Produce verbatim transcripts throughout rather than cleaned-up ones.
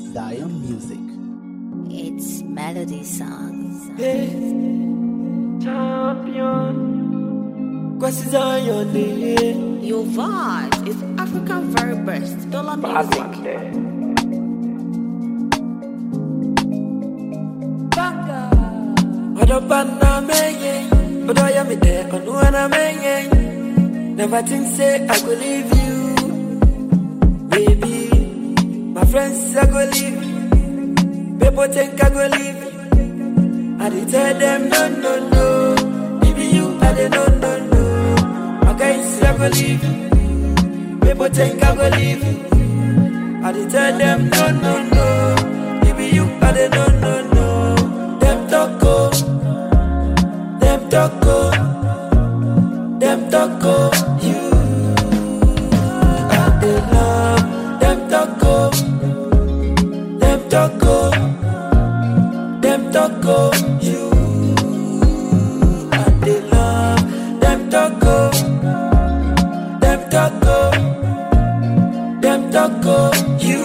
Zion Music. It's melody songs. Yeah. Champion. Kwasi Zion, yeah. Your vibe is African very best. Dollar music. Odopana meye, odoya me de, onuana meye. Never think say I could leave you, baby. My friends I go leave you, people think I go leave you. I dey tell them no no no, baby you I dey no no no. My guys I go leave you, people think I go leave you. I dey tell them no no no, baby you I dey no no no. Them talk oh. Them talk oh, them talk oh, you I dey love. Them talk oh, them talk oh, them talk oh, you I dey love. Them talk oh, them talk oh, them talk oh, you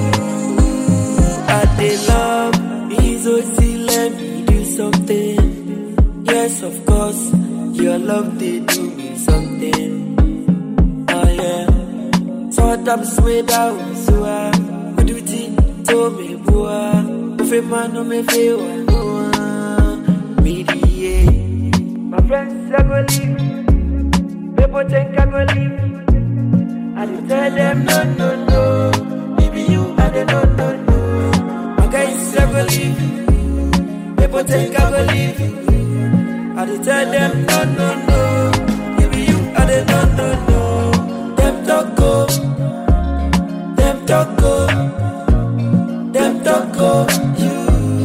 I dey love. It's easy, let me do something. Yes, of course, your love did do me something. Oh yeah, so I'm sweet out, so I do it to me, boy. If a man no me feel, me my friends I go leave, people think I go leave. I dey tell them no, no, no, baby you I dey no, no, no. My guys I go leave, people think I go leave. I dey tell them no no no, baby you I dey no no no. Them talk oh, them talk oh, them talk oh, you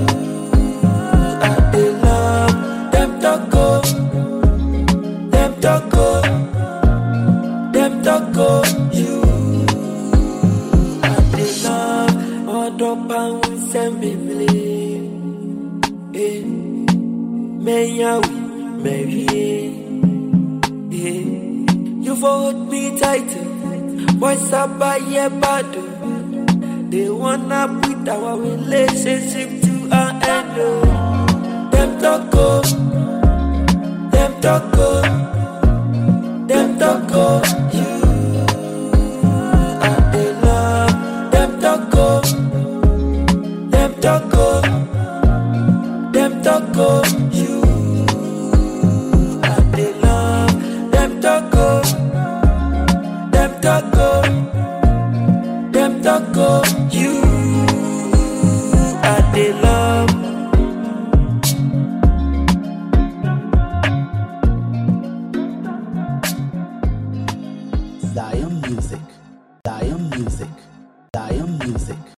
I dey love. Them talk oh, them talk oh, them talk oh, you I dey love. Odo pan send me believe, eh? Menya we. Mary, yeah. You hold me tight, boys up by your body. They wanna put our relationship to an end. Oh. Them talk oh, them talk oh, them talk oh, you I dey love. Them talk oh, them talk oh, them talk oh, you. Them talk oh, them talk oh, them talk oh, you I dey love. Zion Music. Zion Music. Zion Music.